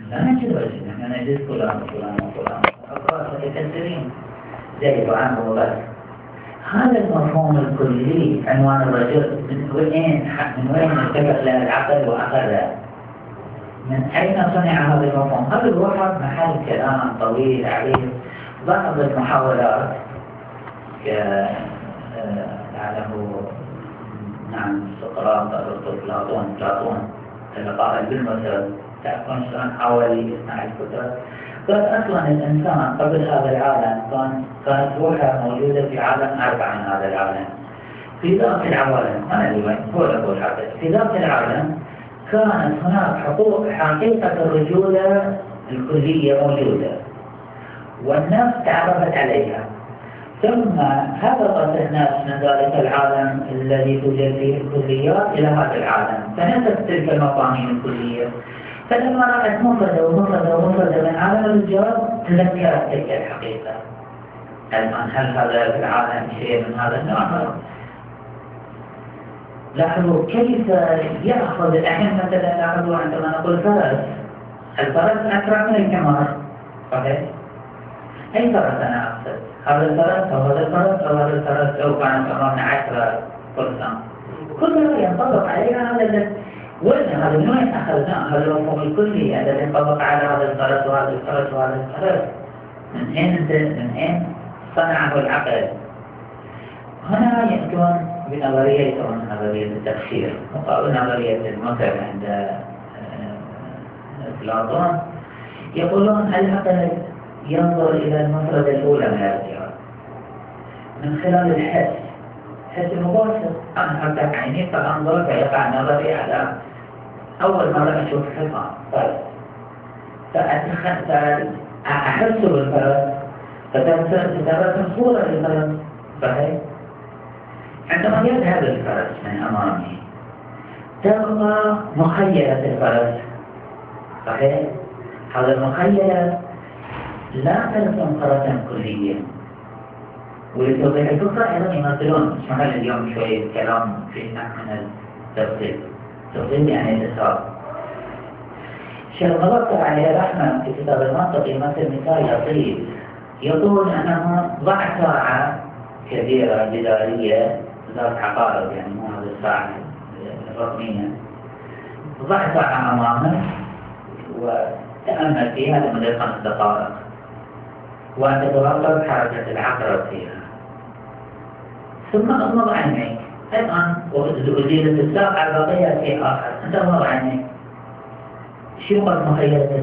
لا نجد وجه، نحن نجد فلان وفلان وفلان أفراد متكثرين زيد وعمرو وبس. هذا المفهوم الكلي عنوان الرجل من وين انتبه له العقل وأخذ من أين صنع هذا المفهوم؟ هذا الوحد محل كلام طويل عريض. بعض المحاولات لعله نعم سقراط أرسطو أفلاطون القائل بالمثل تعرفون شلون حاول يصنع الكتب. قال أصلا الإنسان قبل هذا العالم كانت روحه موجودة في عالم أربع من هذا العالم. في ذاك العالم أنا اللي وين هو أقول حتى في ذاك العالم كانت هناك حقيقة الرجولة الكلية موجودة والناس تعرفت عليها، ثم هبطت الناس من ذلك العالم الذي توجد فيه الكليات إلى هذا العالم فنست تلك المفاهيم الكلية. فلما رأت مفردة من عالم الرجال تذكرت تلك الحقيقة. الآن هل هذا في العالم شيء من هذا النوع؟ لاحظوا كيف يأخذ الحين مثلا لاحظوا عندما نقول الفرس أسرع من الحمار، صحيح؟ أي فرس أنا أقصد؟ هذا الفرس أو هذا الفرس أو هذا الفرس أو كانت أمامنا 10 فرسان كلها ينطبق عليها هذا وين هذا من وين أخذناه؟ هذا المفهوم الكلي الذي ينطبق على هذا الفرس وهذا الفرس وهذا الفرس من أين صنعه العقل؟ هنا يأتون بنظرية نظرية التفسير مقابل نظرية المثل عند أفلاطون. يقولون العقل ينظر إلى المفردة الأولى من الرجال من خلال الحس، حس مباشر. أنا أفتح عيني فأنظر فيقع نظري على أول مرة أشوف حصان فأحس بالفرس فترسم صورة للفرس، صحيح؟ عندما يذهب الفرس من أمامي تبقى مخيلة الفرس، صحيح؟ هذا المخيلة لا ترسم فرسا كليا. ولتوضيح الفكرة أيضا يمثلون اسمها اليوم شوية كلام في نوع من التفصيل. تفصيل يعني الإسراء. الشيخ مظفر عليه رحمة في كتاب المنطق يمثل مثال لطيف. يقول أنه ضع ساعة كبيرة جدارية ذات عقارب، يعني مو هذه الساعة الرقمية، ضع ساعة أمامك وتأمل فيها لمدة 5 دقائق وأنت تراقب حركة العقرب فيها، ثم اغمض عينيك. الآن وزيدت الساعة الباقية في آخر، أنت اغمض عينيك، شو قد مخيلتك؟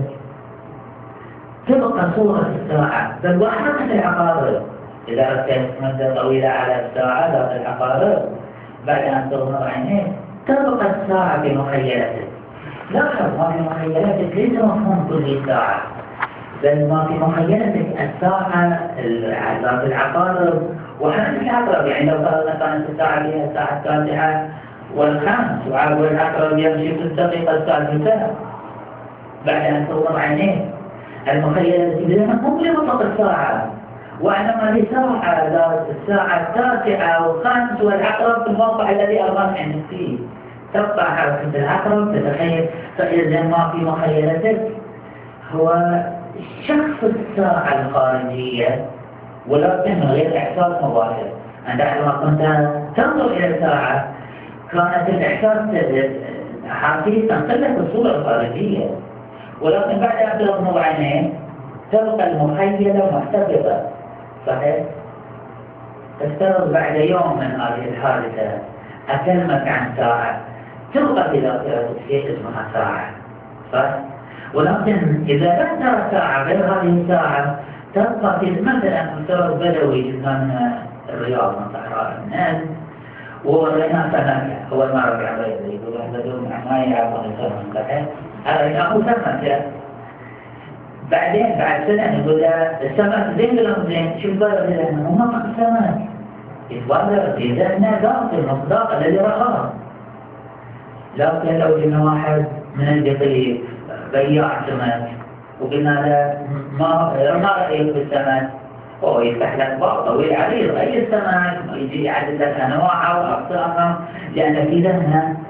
تبقى صورة الساعة بل وحركة العقارب. إذا ركزت مدة طويلة على الساعة ذات العقارب بعد أن تغمض عينيك تبقى الساعة في مخيلتك. لاحظ ما في مخيلتك ليس مفهوم كل ساعة، بل ما في مخيلتك الساعة ذات العقارب وحركة العقرب. يعني لو فرضنا كانت الساعة فيها الساعة 9:05 والعقرب يمشي في الدقيقة 6 بعد أن تغمض عينيك، المخيلة التي مو لمطلق الساعة، وإنما لساعة ذات الساعة 9:05 والعقرب في الموقع الذي أرغمت عندك فيه. تبقى حركة العقرب تتخيل. فإذا ما في مخيلتك هو شخص الساعة الخارجية ولكن من غير إحساس مباشر. أنت عندما كنت تنظر إلى الساعة كانت الإحساس حاسيس تنقل لك الصورة الخارجية، ولكن بعد أن تغمض عينيك تبقى المخيلة محتفظة، صحيح؟ تفترض بعد يوم من هذه الحادثة أكلمك عن ساعة تبقى في ذاكرتك شيء اسمها ساعة، صح؟ ولكن إذا لم ترى ساعة غير هذه الساعة تبقى في مثلا افترض بدوي من الرياض من صحراء الناس ورأينا سمكة أول ما رجع بيضا يقولون بدون ما يعرفون السمك، صحيح؟ رأيناه سمكة. بعدين بعد سنة نقول السمك زين ولا مو زين؟ شو الفرق بينهم؟ هم ما السمك يتبادر في ذهنه ذات المصداق الذي رآه. لكن لو جبنا واحد من القطيف بياع سمك وقلنا له ما رأيك بالسمك؟ هو يفتح لك باب طويل عريض، أي السمك يجي يعدد لك أنواعه وأقسامه لأن في ذهنه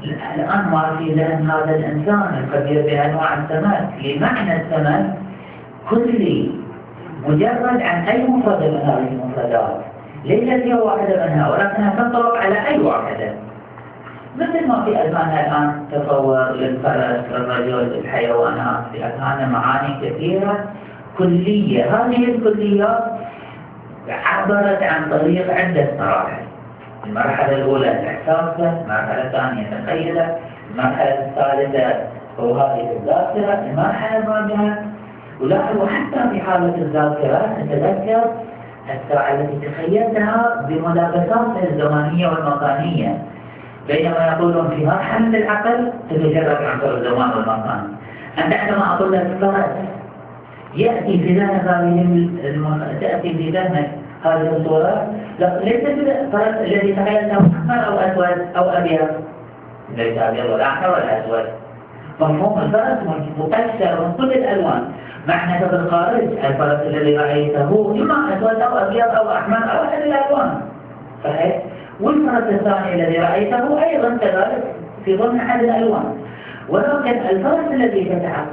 الآن ما في ذهن هذا الإنسان الخبير بأنواع السمك لمعنى السمك كلي مجرد عن أي مفرد من هذه المفردات، ليست هي واحدة منها ولكنها تنطبق على أي واحدة. مثل ما في أذهاننا الآن تصور للفرس، للرجل، للحيوانات، في أذهاننا معاني كثيرة كلية. هذه الكليات عبرت عن طريق عدة مراحل. المرحلة الأولى الإحساس به، المرحلة الثانية تخيله، المرحلة الثالثة هو هذه الذاكرة، المرحلة الرابعة ولاحظوا حتى في حالة الذاكرة نتذكر الساعة التي تخيلتها بملابساتها الزمانية والمكانية، بينما يقولون في مرحلة العقل تتجرد عنصر الزمان والمكان. أنت عندما أقول لك فرس يأتي في ذهنك تأتي في ذهنك هذه الصورة، ليس الفرس الذي تخيلته أحمر أو أسود أو أبيض، ليس أبيض ولا أحمر ولا أسود. مفهوم الفرس مكسر من كل الألوان. معنى بالخارج الفرس الذي رأيته إما أسود أو أبيض أو أحمر أو أحد الألوان، صحيح؟ والفرس الثاني الذي رأيته أيضا كذلك في ضمن أحد الألوان، ولكن الفرس الذي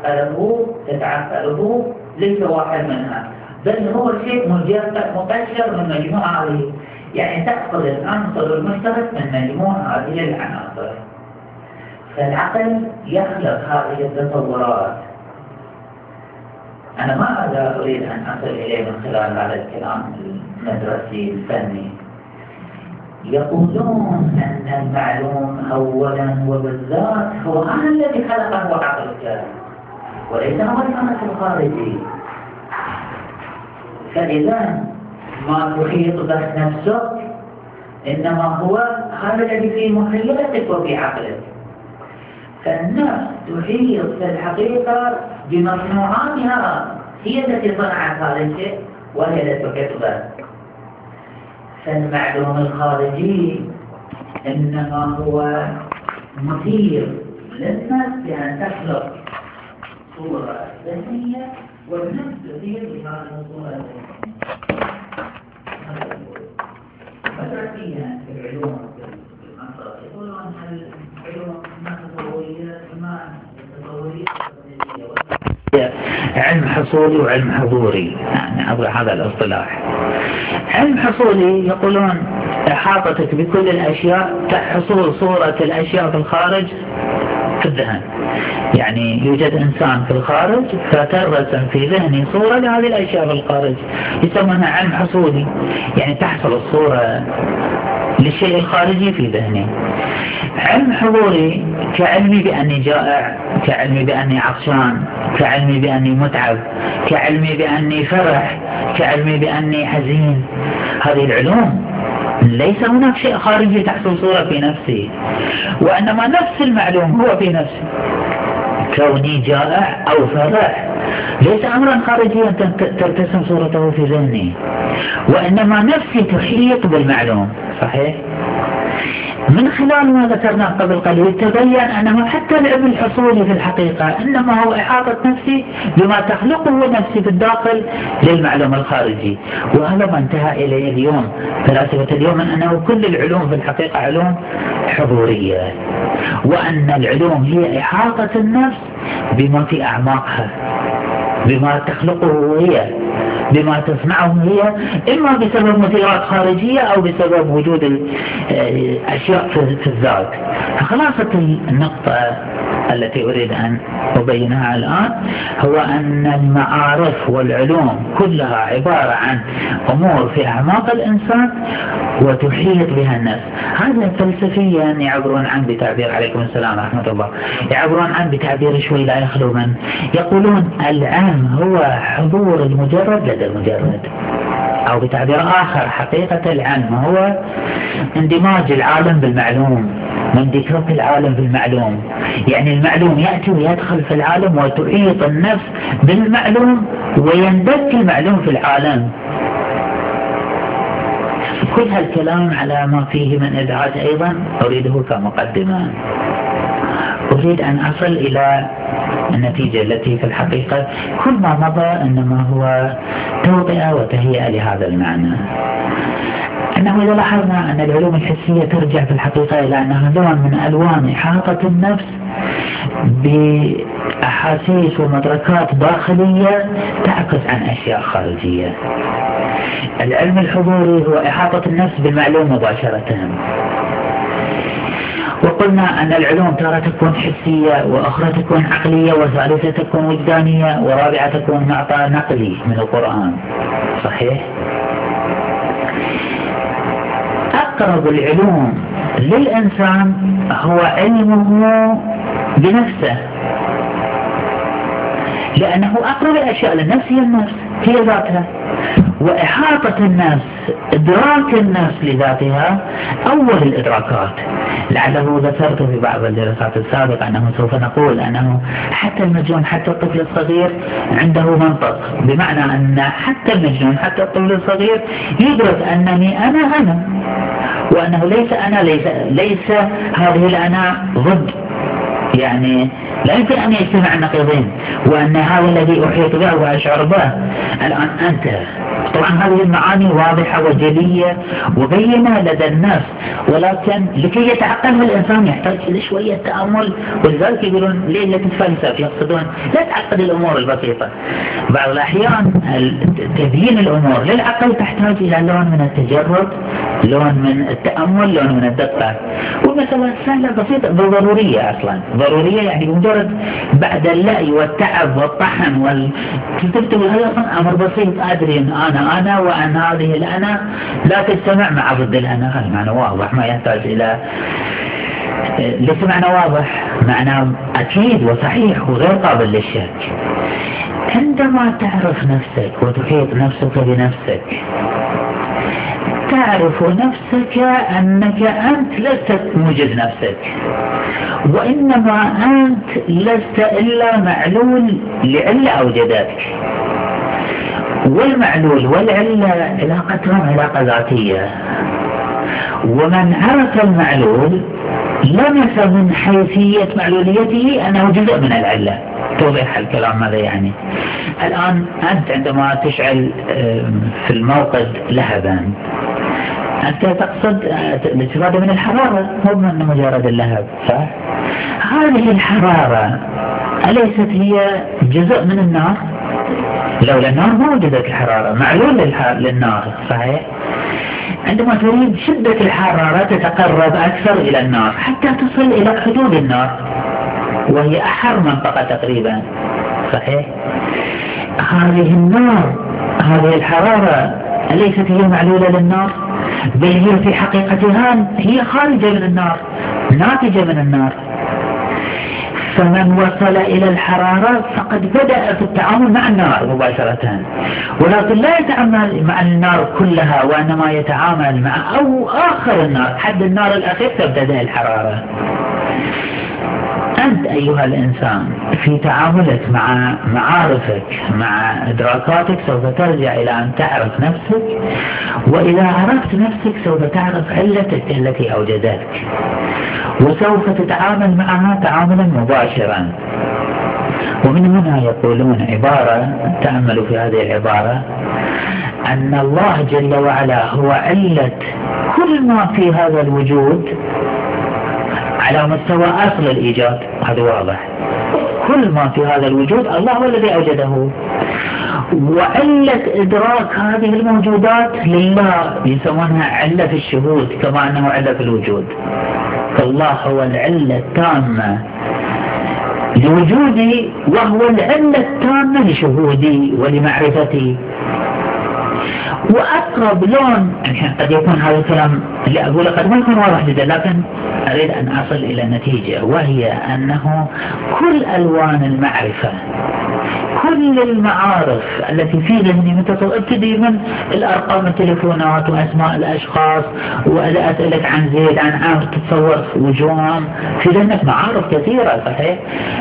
تتعقله ليس واحد منها، بل هو شيء مقشر من مجموعة هذه، يعني تأخذ العنصر المشترك من مجموعة هذه العناصر. فالعقل يخلق هذه التصورات. أنا ما أريد أن أصل إليه من خلال هذا الكلام المدرسي الفني. يقولون أن المعلوم أولا وبالذات هو أنا الذي خلقه عقلك وليس هو الفرس الخارجي. فإذا ما تحيط به نفسك إنما هو هذا الذي في مخيلتك وفي عقلك. فالنفس تحيط في الحقيقة بمصنوعاتها، هي التي صنعت هذا الشيء وهي التي تحيط به. فالمعلوم الخارجي إنما هو مثير للنفس بأن تخلق صورة ذهنية والنفس تثير بهذه الصورة الذهنية. مدرسيا في العلوم يقولون أن العلوم ما تطورية ما تطورية علم حصولي وعلم حضوري، يعني عبر هذا الاصطلاح. علم حصولي يقولون إحاطتك بكل الأشياء كحصول صورة الأشياء في الخارج في الذهن، يعني يوجد إنسان في الخارج فترسم في ذهني صورة لهذه الأشياء في الخارج، يسمونها علم حصولي، يعني تحصل الصورة للشيء الخارجي في ذهني. علم حضوري كعلمي بأني جائع، كعلمي بأني عطشان، كعلمي بأني متعب، كعلمي بأني فرح، كعلمي بأني حزين. هذه العلوم ليس هناك شيء خارجي تحصل صورة في نفسي، وإنما نفس المعلوم هو في نفسي. كوني جائع أو فرح ليس أمرا خارجيا ترتسم صورته في ذهني، وإنما نفسي تحيط بالمعلوم، صحيح؟ من خلال ما ذكرناه قبل قليل تبين أنه حتى العلم الحصولي في الحقيقة إنما هو إحاطة نفسي بما تخلقه نفسي في الداخل للمعلوم الخارجي. وهذا ما انتهى إليه اليوم فلاسفة اليوم، أنه كل العلوم في الحقيقة علوم حضورية، وأن العلوم هي إحاطة النفس بما في أعماقها، بما تخلقه هي، بما تصنعه هي، إما بسبب مثيرات خارجية أو بسبب وجود الأشياء في الذات. فخلاصة النقطة التي أريد أن أبينها الآن هو أن المعارف والعلوم كلها عبارة عن أمور في أعماق الإنسان وتحيط بها النفس. هذا فلسفيا يعبرون عن بتعبير، عليكم السلام ورحمة الله، يعبرون عن بتعبير شوي لا يخلو من، يقولون العلم هو حضور المجرد لدى المجرد، أو بتعبير آخر حقيقة العلم هو اندماج العالم بالمعلوم، من ذكرة العالم بالمعلوم، يعني المعلوم يأتي ويدخل في العالم وتحيط النفس بالمعلوم ويندك المعلوم في العالم. كل هالكلام على ما فيه من إزعاج أيضا أريده كمقدمة. أريد أن أصل إلى النتيجة التي في الحقيقة كل ما مضى إنما هو توطئة وتهيئة لهذا المعنى. أنه إذا لاحظنا أن العلوم الحسية ترجع في الحقيقة إلى أنها لون من ألوان إحاطة النفس بأحاسيس ومدركات داخلية تعكس عن أشياء خارجية. العلم الحضوري هو إحاطة النفس بالمعلوم مباشرة. وقلنا أن العلوم تارة تكون حسية، وأخرى تكون عقلية، وثالثة تكون وجدانية، ورابعة تكون معطى نقلي من القرآن. صحيح؟ أقرب العلوم للإنسان هو علمه بنفسه، لأنه أقرب الأشياء للنفس هي النفس هي ذاتها، وإحاطة النفس إدراك النفس لذاتها أول الإدراكات. لعله ذكرت في بعض الدراسات السابقة أنه سوف نقول أنه حتى المجنون حتى الطفل الصغير عنده منطق، بمعنى أن حتى المجنون حتى الطفل الصغير يدرك أنني أنا وأنه ليس أنا ليس هذه الأنا ضد، يعني لا يمكن أن يجتمع النقيضين، وأن هذا الذي أحيط به وأشعر به الآن أنت. طبعا هذه المعاني واضحة وجلية وبينة لدى الناس، ولكن لكي يتعقلها الإنسان يحتاج إلى شوية تأمل. ولذلك يقولون ليه تتفلسف، يقصدون لا تعقد الأمور البسيطة. بعض الأحيان تبيين الأمور للعقل تحتاج إلى لون من التجرد، لون من التأمل، لون من الدقة. والمسألة سهلة بسيطة ضرورية، أصلا ضرورية، يعني مجرد بعد اللأي والتعب والطحن والتكتب هذا أصلا أمر بسيط. أدري أن أنا وأن هذه الأنا لا تجتمع مع ضد الأنا. هذا معنى واضح ما يحتاج إلى ليس معنى واضح، معنى أكيد وصحيح وغير قابل للشك. عندما تعرف نفسك وتحيط نفسك بنفسك تعرف نفسك أنك أنت لست موجد نفسك، وإنما أنت لست إلا معلول لعلة أوجدتك، والمعلول والعلة علاقتهم علاقة ذاتية. ومن عرف المعلول لمس من حيثية معلوليته أنه جزء من العلة. توضيح الكلام ماذا يعني؟ الآن أنت عندما تشعل في الموقد لهبا أنت تقصد الاستفادة من الحرارة، مو من مجرد اللهب. هذه الحرارة أليست هي جزء من النار؟ لولا النار ما وجدت الحرارة، معلول للنار. صحيح؟ عندما تريد شدة الحرارة تتقرب أكثر إلى النار حتى تصل إلى حدود النار، وهي أحر منطقة تقريبا. صحيح؟ هذه النار، هذه الحرارة أليست هي معلولة للنار؟ بل هي في حقيقتها هي خارجة من النار، ناتجة من النار. فمن وصل إلى الحرارة فقد بدأ في التعامل مع النار مباشرة، ولكن لا يتعامل مع النار كلها، وإنما يتعامل مع آخر النار، حد النار الأخير تبدأ الحرارة. أنت أيها الإنسان في تعاملك مع معارفك مع إدراكاتك سوف ترجع إلى أن تعرف نفسك، وإذا عرفت نفسك سوف تعرف علتك التي أوجدتك، وسوف تتعامل معها تعاملا مباشرا. ومن هنا يقولون عبارة، تأملوا في هذه العبارة، أن الله جل وعلا هو علة كل ما في هذا الوجود على مستوى أصل الإيجاد. هذا واضح، كل ما في هذا الوجود الله هو الذي أوجده، وعلة إدراك هذه الموجودات لله يسمونها علة في الشهود، كما أنه علة في الوجود. فالله هو العلة التامة لوجودي، وهو العلة التامة لشهودي ولمعرفتي. وأقرب لون، يعني قد يكون هذا الكلام اللي أقوله قد ما يكون واضح جدا، لكن أريد أن أصل إلى نتيجة، وهي أنه كل ألوان المعرفة، كل المعارف التي في ذهني متصل، ابتدي من الأرقام التليفونات وأسماء الأشخاص وأسألك عن زيد عن عمرو، تتصور وجوههم في ذهنك معارف كثيرة. صحيح؟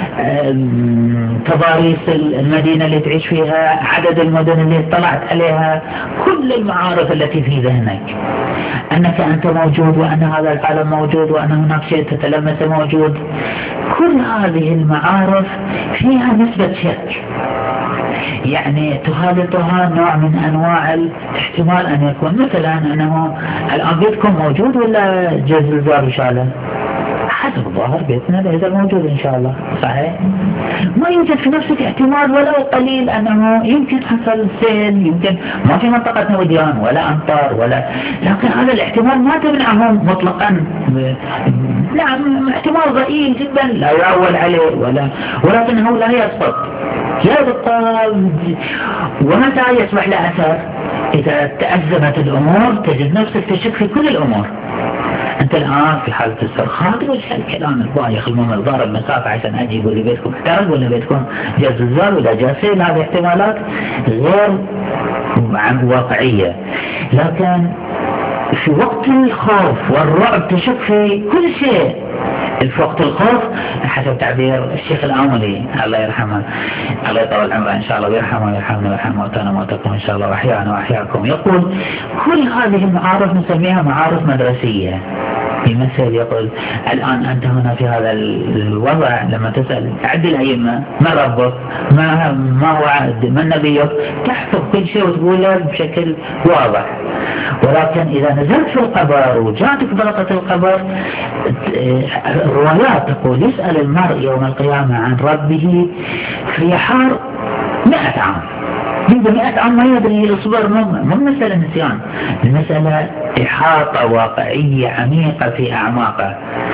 تضاريس المدينة اللي تعيش فيها، عدد المدن اللي اطلعت عليها، كل المعارف التي في ذهنك، أنك أنت موجود، وأن هذا العالم موجود، وأن هناك شيء تتلمس موجود. كل هذه المعارف فيها نسبة شك، يعني تخالطها نوع من أنواع الاحتمال أن يكون مثلا أنه الآن بيتكم موجود ولا جزء الزار وشاله؟ حسب الظاهر بيتنا لا موجود إن شاء الله، صحيح؟ ما يوجد في نفسك احتمال ولو قليل أنه يمكن حصل سيل، يمكن ما في منطقة وديان ولا أمطار ولا، لكن هذا الاحتمال ما تمنعه مطلقا. نعم احتمال ضئيل جدا لا يعول عليه ولكنه لا يسقط يبقى. ومتى يصبح له أثر؟ إذا تأزمت الأمور تجد نفسك تشك في كل الأمور. أنت الآن في حالة استرخاء تقول الكلام البايخ المهم ضارب المسافة عشان أجي يقول لي بيتكم احترق ولا بيتكم جاء زلزال ولا جاء سيل. هذه احتمالات غير واقعية. لكن في وقت الخوف والرعب تشك في كل شيء. في وقت الخوف حسب تعبير الشيخ الآملي الله يرحمه الله يطول عمره إن شاء الله ويرحمه ويرحمنا ويرحم موتانا وموتكم إن شاء الله وأحيانا وأحياكم. يقول كل هذه المعارف نسميها معارف مدرسية. المثل يقول الآن أنت هنا في هذا الوضع لما تسأل عد الأئمة من ربك ما هو عد من نبيك تحفظ كل شيء وتقوله بشكل واضح. ولكن إذا نزلت في القبر وجاتك ضغطة القبر الروايات تقول يسأل المرء يوم القيامة عن ربه في حار 100 عام. منذ 100 عام ما يدري يصبر. مو مسألة نسيان، المسألة إحاطة واقعية عميقة في أعماقه.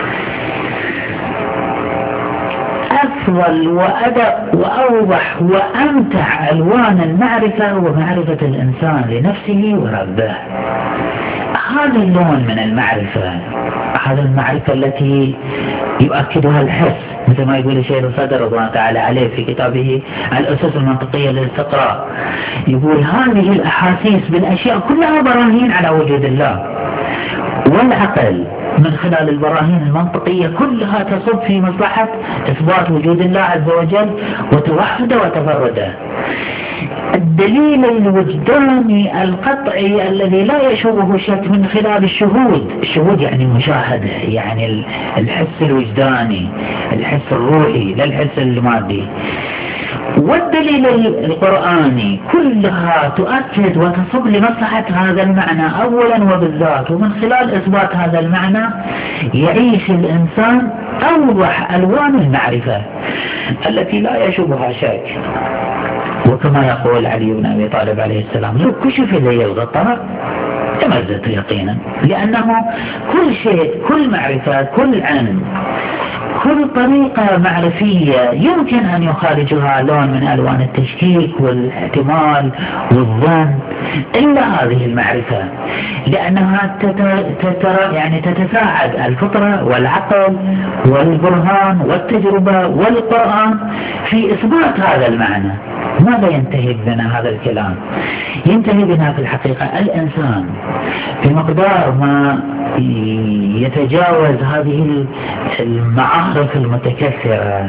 أفضل وأدق وأوضح وأمتع ألوان المعرفة ومعرفة الإنسان لنفسه وربه. هذا اللون من المعرفة، هذا المعرفة التي يؤكدها الحس، مثل ما يقول الشيخ الصدر رضي الله تعالى عليه في كتابه الأسس المنطقية للاستقراء، يقول هذه الأحاسيس بالأشياء كلها براهين على وجود الله، والعقل من خلال البراهين المنطقية كلها تصب في مصلحة إثبات وجود الله عز وجل وتوحده وتفرده. الدليل الوجداني القطعي الذي لا يشوبه شك من خلال الشهود يعني مشاهدة، يعني الحس الوجداني، الحس الروحي لا الحس المادي. والدليل القرآني كلها تؤكد وتصب لمصلحة هذا المعنى أولا وبالذات، ومن خلال إثبات هذا المعنى يعيش الإنسان أوضح ألوان المعرفة التي لا يشوبها شك. وكما يقول علي بن أبي طالب عليه السلام لو كشف لي الغطاء تمزت يقينا، لأنه كل شيء كل معرفة كل علم كل طريقة معرفية يمكن أن يخارجها لون من ألوان التشكيك والاحتمال والظن إلا هذه المعرفة، لأنها يعني تتساعد الفطرة والعقل والبرهان والتجربة والقرآن في إثبات هذا المعنى. ماذا ينتهي بنا هذا الكلام؟ ينتهي بنا في الحقيقة الإنسان في مقدار ما يتجاوز هذه المعارف المتكثرة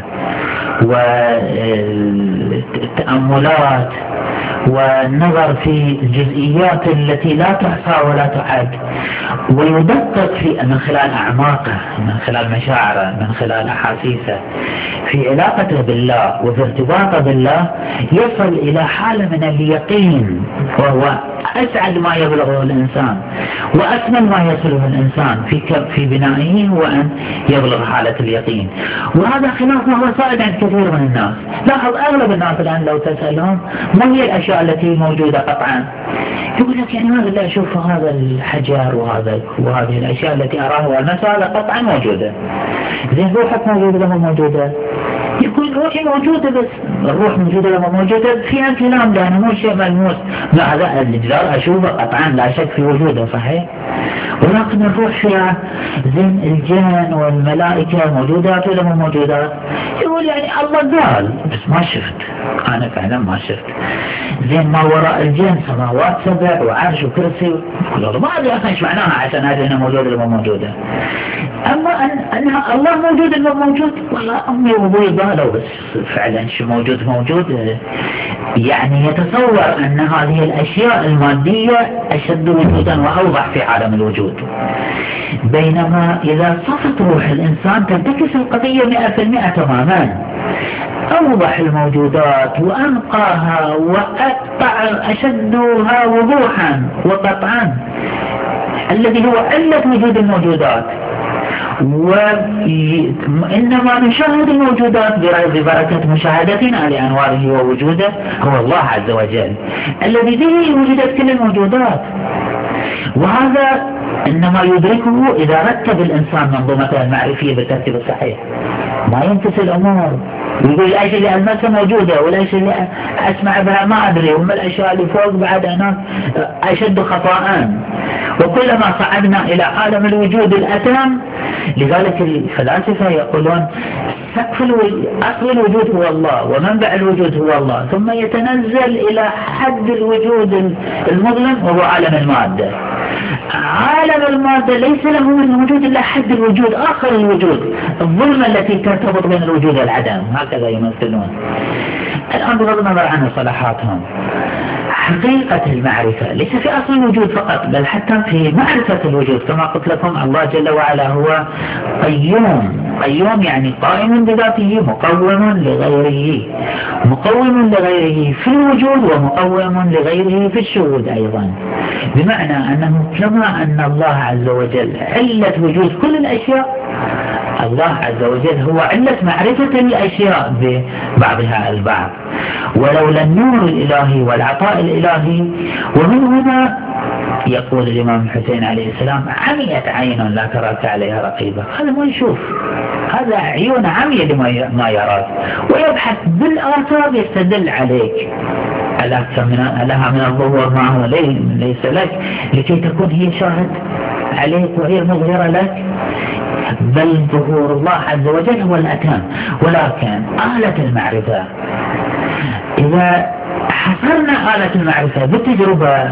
والتأملات والنظر في الجزئيات التي لا تحصى ولا تعد، ويدقق في من خلال أعماقه، من خلال مشاعره، من خلال أحاسيسه في علاقته بالله وفي ارتباطه بالله، يصل إلى حالة من اليقين، وهو أسعد ما يبلغه الإنسان وأكمل ما يصله الإنسان في بنائه هو أن يبلغ حالة اليقين. وهذا خلاف ما هو صائد عند كثير من الناس. لاحظ أغلب الناس الآن لو تسألهم ما هي الأشياء التي موجودة قطعا، يقول لك يعني هذا اللي أشوف هذا الحجر وهذه الأشياء التي أراها والمسألة قطعا موجودة. زين روحك موجودة لما موجودة؟ يقول روحي موجودة، بس الروح موجودة لما موجودة فيها كلام لأنه مو شيء ملموس. لا هذا الجدار أشوفه قطعا لا شك في وجوده صحيح، ولكن الروح فيها زين الجن والملائكة موجودات ولا مو موجودات؟ يقول يعني الله قال بس ما شفت، أنا فعلا ما شفت. زين ما وراء الجن سماوات 7 وعرش وكرسي، يقول ما أدري أصلا إيش معناها عشان أدري أنها موجودة ولا مو موجودة. أما أنها الله موجود ولا مو موجود، والله أمي وأبوي قالوا بس فعلا شو موجود. يعني يتصور أن هذه الأشياء المادية أشد وجودا وأوضح في عالم الوجود، بينما إذا صفت روح الإنسان تنتكس القضية 100% تماما. أوضح الموجودات وأنقاها أشدها وضوحا وقطعا، الذي هو علة وجود الموجودات. وإنما نشاهد الموجودات ببركة مشاهدتنا لأنواره ووجوده هو الله عز وجل الذي به وجدت كل الموجودات. وهذا إنما يدركه إذا رتب الإنسان منظومته المعرفية بالترتيب الصحيح، ما ينتسي الأمور يقول الأشياء اللي ألمسها موجودة والأشياء اللي أسمع بها ما أدري، وما الأشياء اللي فوق بعد هناك أشد خطأ. وكلما صعدنا إلى عالم الوجود الأتم، لذلك الفلاسفة يقولون أصل الوجود هو الله ومنبع الوجود هو الله، ثم يتنزل إلى حد الوجود المظلم وهو عالم المادة. عالم المادة ليس له من الوجود إلا حد الوجود، آخر الوجود، الظلمة التي ترتبط بين الوجود والعدم، هكذا يمثلون. الآن بغض النظر عن صلاحاتهم، حقيقة المعرفة ليس في أصل الوجود فقط، بل حتى في معرفة الوجود. كما قلت لكم الله جل وعلا هو قيوم، قيوم يعني قائم بذاته مقوم لغيره، مقوم لغيره في الوجود ومقوم لغيره في الشهود أيضا. بمعنى أنه كما أن الله عز وجل علة وجود كل الأشياء، الله عز وجل هو علة معرفة الأشياء ببعضها البعض. ولولا النور الإلهي والعطاء الإلهي، ومن هنا يقول الإمام الحسين عليه السلام عميت عين لا تراك عليها رقيبة. هذا ما يشوف، هذا عيون عمية لما يراك، ويبحث بالآثار يستدل عليك لها من الظهور ما هو ليس لك، لكي تكون هي شاهد عليك وهي مظهرة لك. بل ظهور الله عز وجل هو الأتم. ولكن آلة المعرفة، إذا حصرنا آلة المعرفة بالتجربة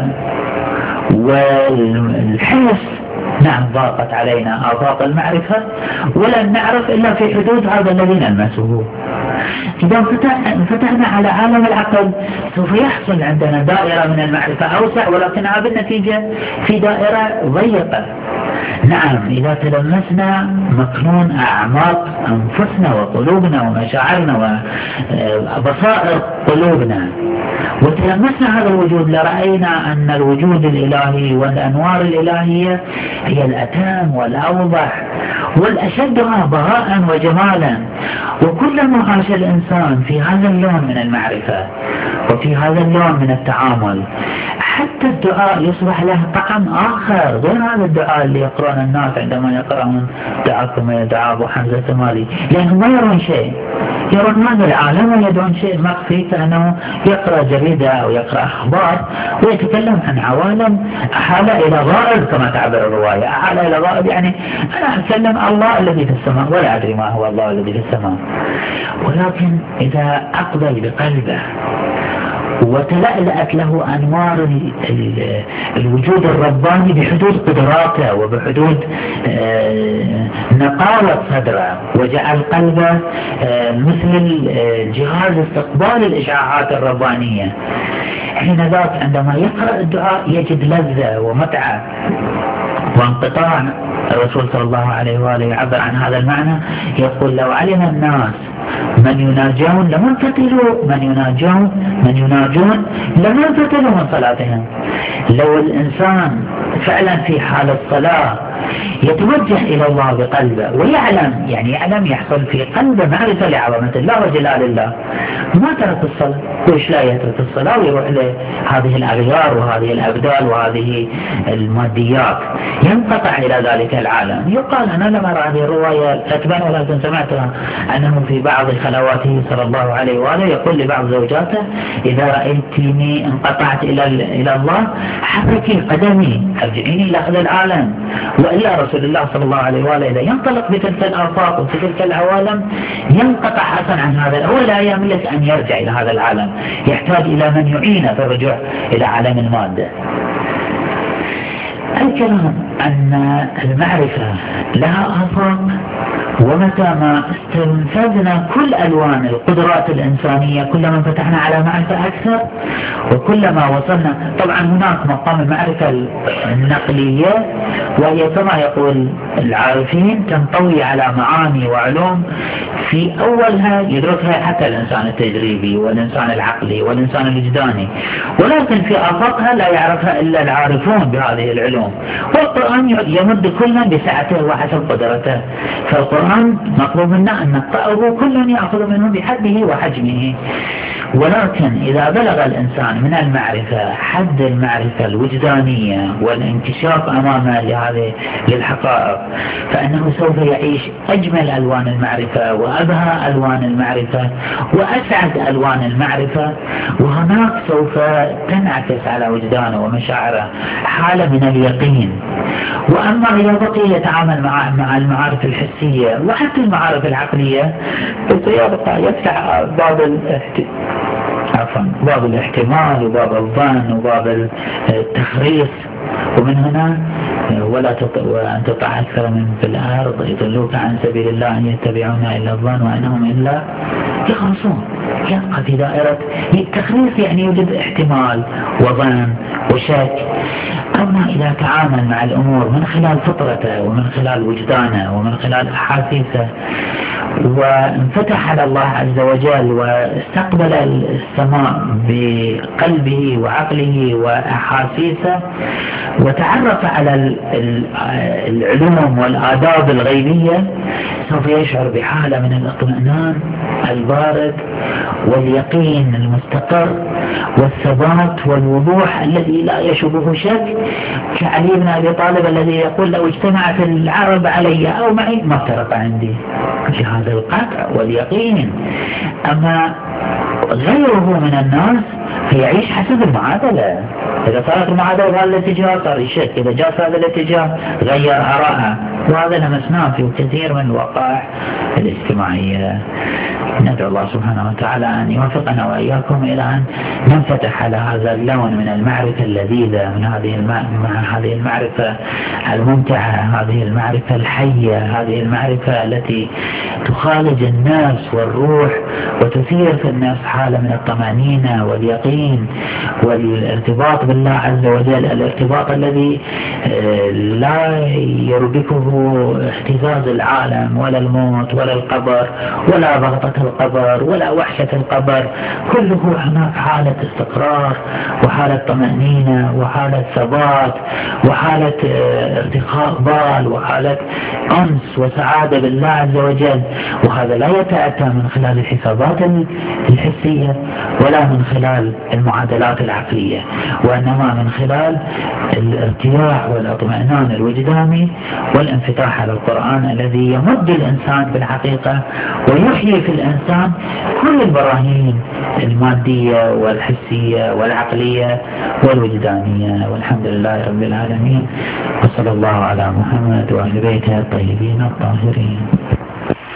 والحرص، نعم ضاقت علينا آفاق المعرفة ولن نعرف إلا في حدود هذا الذي نلمسه. إذا فتحنا على عالم العقل سوف يحصل عندنا دائرة من المعرفة أوسع، ولكنها بالنتيجة في دائرة ضيقة. نعم إذا تلمسنا مكنون أعماق أنفسنا وقلوبنا ومشاعرنا وبصائر قلوبنا وتلمسنا هذا الوجود، لرأينا أن الوجود الإلهي والأنوار الإلهية هي الأتم والأوضح والأشدها بهاء وجمالا. وكلما عاش الإنسان في هذا اللون من المعرفة وفي هذا اللون من التعامل، حتى الدعاء يصبح له طعم آخر غير هذا الدعاء اللي يقرأون الناس عندما يقرأون دعاكم يا دعاء أبو حمزة الثمالي، لأنهم ما يرون شيء، يرون هذا العالم ويدعون شيء مخفي، كأنه يقرأ جريدة أو يقرأ أخبار ويتكلم عن عوالم أحال إلى غائب، كما تعبر الرواية أحال إلى غائب، يعني أنا أتكلم الله الذي في السماء ولا أدري ما هو الله الذي في السماء. ولكن إذا أقبل بقلبه وتلألأت له أنوار الوجود الرباني بحدود قدراته وبحدود نقاوة صدره، وجعل قلبه مثل جهاز استقبال الإشعاعات الربانية، حين ذاك عندما يقرأ الدعاء يجد لذة ومتعة وانقطاع. الرسول صلى الله عليه وآله يعبر عن هذا المعنى، يقول لو علم الناس من يناجون لم ينفتلوا لم ينفتلوا من صلاتهم. لو الإنسان فعلا في حال الصلاة يتوجه إلى الله بقلبه ويعلم، يعني يعلم يحصل في قلبه معرفة لعظمة الله وجلال الله، ما ترك الصلاة. وإيش لا يترك الصلاة ويروح لهذه الأغيار وهذه الأبدال وهذه الماديات، ينقطع إلى ذلك العالم. يقال أنا لم أرى هذه الرواية كتبا ولكن سمعتها أنه في بعض خلواته صلى الله عليه وآله يقول لبعض زوجاته إذا رأيتني انقطعت إلى الله حركي قدمي ارجعيني إلى هذا العالم. وإلا رسول الله صلى الله عليه وآله إذا ينطلق بتلك الآفاق وفي تلك العوالم ينقطع حسن عن هذا، هو لا يملك أن يرجع إلى هذا العالم، يحتاج إلى من يعينه في الرجوع إلى عالم المادة. الكلام أن المعرفة لها آفاق ومتى ما استنفذنا كل ألوان القدرات الإنسانية كلما فتحنا على معرفة أكثر، وكلما وصلنا. طبعا هناك مقام المعرفة النقلية، وهي كما يقول العارفين تنطوي على معاني وعلوم في أولها يدركها حتى الإنسان التجريبي والإنسان العقلي والإنسان الوجداني، ولكن في آفاقها لا يعرفها إلا العارفون بهذه العلوم. والقرآن يمد كلا بسعته وحسب قدرته، فالقرآن مطلوب منا أن نقرأه كل يأخذ منه بحده وحجمه. ولكن إذا بلغ الإنسان من المعرفة حد المعرفة الوجدانية والانكشاف أمامه لهذه للحقائق، فإنه سوف يعيش أجمل ألوان المعرفة وأبهى ألوان المعرفة وأسعد ألوان المعرفة، وهناك سوف تنعكس على وجدانه ومشاعره حالة من اليقين. وأما إذا بقي يتعامل مع المعارف الحسية وحتى المعارف العقلية، فسيبقى يفتح باب الاحتمال وباب الظن وباب التخريص. ومن هنا وأن تطع أكثر من في الأرض يضلوك عن سبيل الله أن يتبعون إلا الظن وأنهم إلا يخرصون. يبقى في دائرة التخريص، يعني يوجد احتمال وظن وشك. أما إذا تعامل مع الأمور من خلال فطرته ومن خلال وجدانه ومن خلال أحاسيسه، وانفتح على الله عز وجل واستقبل السماء بقلبه وعقله وأحاسيسه، وتعرف على العلوم والآداب الغيبية، سوف يشعر بحالة من الاطمئنان البارد واليقين المستقر والثبات والوضوح الذي لا يشبه شك، كعلي بن أبي طالب الذي يقول لو اجتمعت العرب علي أو معي ما افترق عندي، لهذا القطع واليقين. أما غيره من الناس فيعيش حسب المعادلة، إذا صارت المعادلة بهذا الاتجاه صار يشك، إذا جاء في هذا الاتجاه غير آراءه، وهذا لمسناه في كثير من الوقائع الاجتماعية. ندعو الله سبحانه وتعالى أن يوفقنا وإياكم إلى أن ننفتح على هذا اللون من المعرفة اللذيذة، من هذه المعرفة الممتعة، هذه المعرفة الحية، هذه المعرفة التي تخالج النفس والروح وتثير في النفس حالة من الطمأنينة واليقين والارتباط بالله عز وجل، الارتباط الذي لا يربكه اهتزاز العالم ولا الموت ولا القبر ولا ضغطة القبر ولا وحشة القبر. كله هناك حالة استقرار وحالة طمأنينة وحالة ثبات وحالة ارتخاء بال وحالة أنس وسعادة بالله عز وجل. وهذا لا يتأتى من خلال الحسابات الحسية ولا من خلال المعادلات العقلية، وإنما من خلال الارتياح والاطمئنان الوجداني والانفتاح على القرآن الذي يمد الإنسان في الحقيقة ويحيي في الإنسان كل البراهين المادية والحسية والعقلية والوجدانية. والحمد لله رب العالمين، وصلى الله على محمد وآل بيته الطيبين الطاهرين.